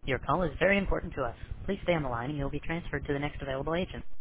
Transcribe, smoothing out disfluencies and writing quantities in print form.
Your call is very important to us. Please stay on the line and you'll be transferred to the next available agent.